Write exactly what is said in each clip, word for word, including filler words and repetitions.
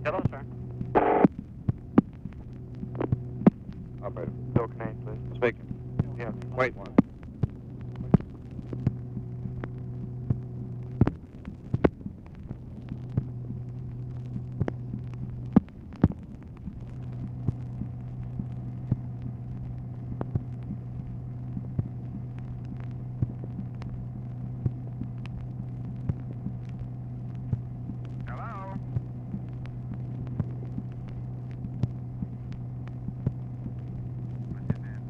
Hello, sir. Operator. Bill Kane, please. Speaking. Yeah. Wait one. Hello? What's his name?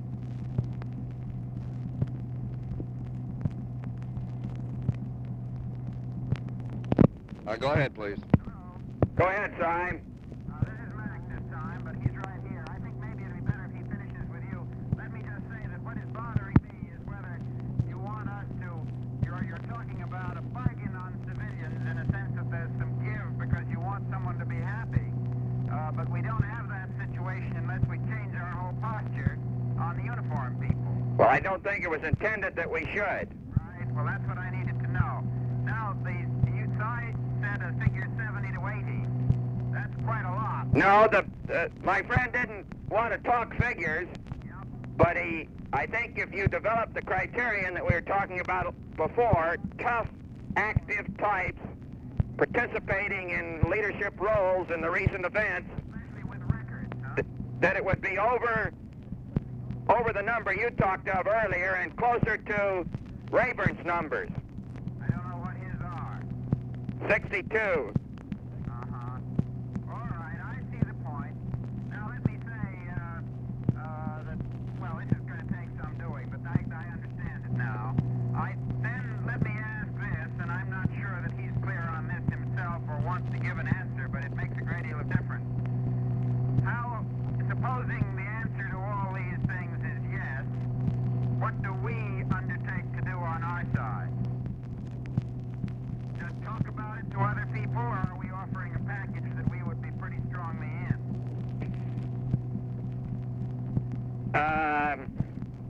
Uh, go ahead, please. Hello? Go ahead, Syme. Uh, this is Mac this time, but he's right here. I think maybe it'd be better if he finishes with you. Let me just say that what is bothering me is whether you want us to... You're, you're talking about a bargain on civilians in a sense that there's some give because you want someone to be happy. Uh, but we don't have that situation unless we change our whole posture on the uniformed people. Well, I don't think it was intended that we should. Right, well, that's what I needed to know. Now, the, you side said a figure seventy to eighty. That's quite a lot. No, the uh, my friend didn't want to talk figures, Yep. but he, I think if you develop the criterion that we were talking about before, tough, active types participating in leadership roles in the recent events, Especially with records, huh? th- that it would be over, over the number you talked of earlier and closer to Rayburn's numbers, I don't know what his are. sixty-two. Uh-huh. All right, I see the point. Now, let me say, uh, uh, that, well, this is going to take some doing, but I, I understand it now. I, then let me ask this, and I'm not sure that he's clear on this himself or wants to give an answer, but it makes a great deal of difference. How, supposing the answer to all these things is yes, what do we undertake to do on our side? Just talk about it to other people, or are we offering a package that we would be pretty strongly in? Um,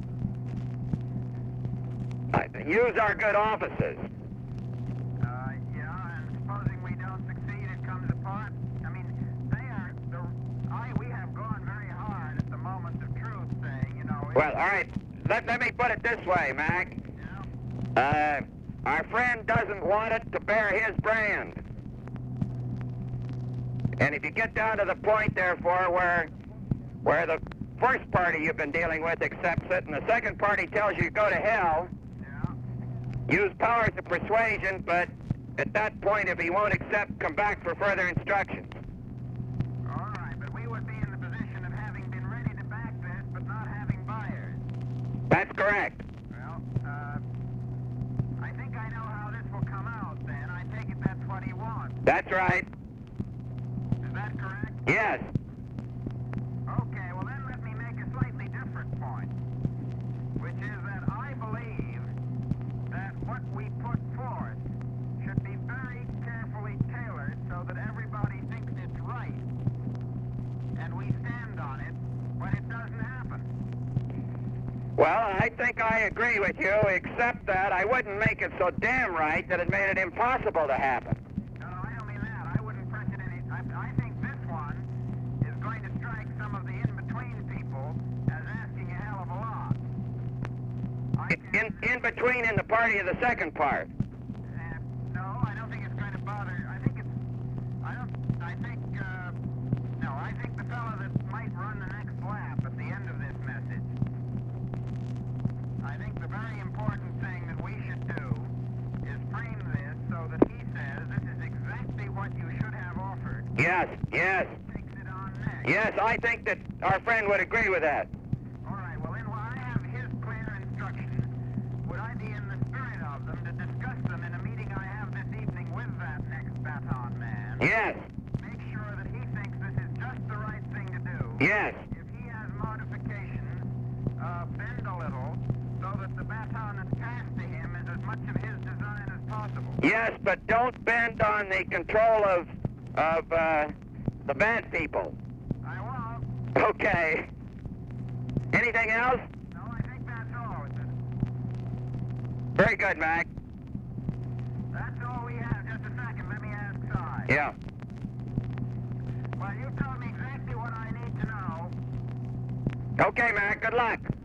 I- use our good offices. Uh, yeah, and supposing we don't succeed, it comes apart. I mean, they are, the, I, we have gone very hard at the moment of truth saying, you know... Well, all right. Let, let me put it this way, Mac. Yeah, Uh, our friend doesn't want it to bear his brand. And if you get down to the point, therefore, where, where the first party you've been dealing with accepts it, and the second party tells you to go to hell, yeah. use powers of persuasion, but at that point, if he won't accept, come back for further instructions. All right, but we would be in the position of having been ready to back this, but not having buyers. That's correct. Well, uh, I think I know how this will come out then. I take it that's what he wants. That's right. Is that correct? Yes. Okay, well then let me make a slightly different point, which is that I believe that what we put forth should be very carefully tailored so that everybody thinks it's right, and we stand on it when it doesn't happen. Well, I think I agree with you, except that I wouldn't make it so damn right that it made it impossible to happen. No, no, I don't mean that. I wouldn't press it any... I, I think this one is going to strike some of the in-between people as asking a hell of a lot. I In, can... in between in the party of the second part. Uh, no, I don't think it's going to bother. I think it's. I don't. I think. Uh, no, I think the fellow that might run the next lap at the end of this message. I think the very important thing that we should do is frame this so that he says this is exactly what you should have offered. Yes, yes, Takes it on next. yes, I think that our friend would agree with that. All right. Well, then, while I have his clear instructions, would I be in the spirit of them to discuss them in a meeting I have this evening with that next baton man? Yes, Make sure that he thinks this is just the right thing to do. yes, If he has modifications, uh, bend a little so that the baton that's passed to him is as much of his design as possible. yes, but don't bend on the control of, of, uh, the bad people. I won't. Okay. Anything else? No, I think that's all. Is it? Very good, Mac. That's all we have. Just a second. Let me ask Si. Yeah. Okay, Mac, good luck.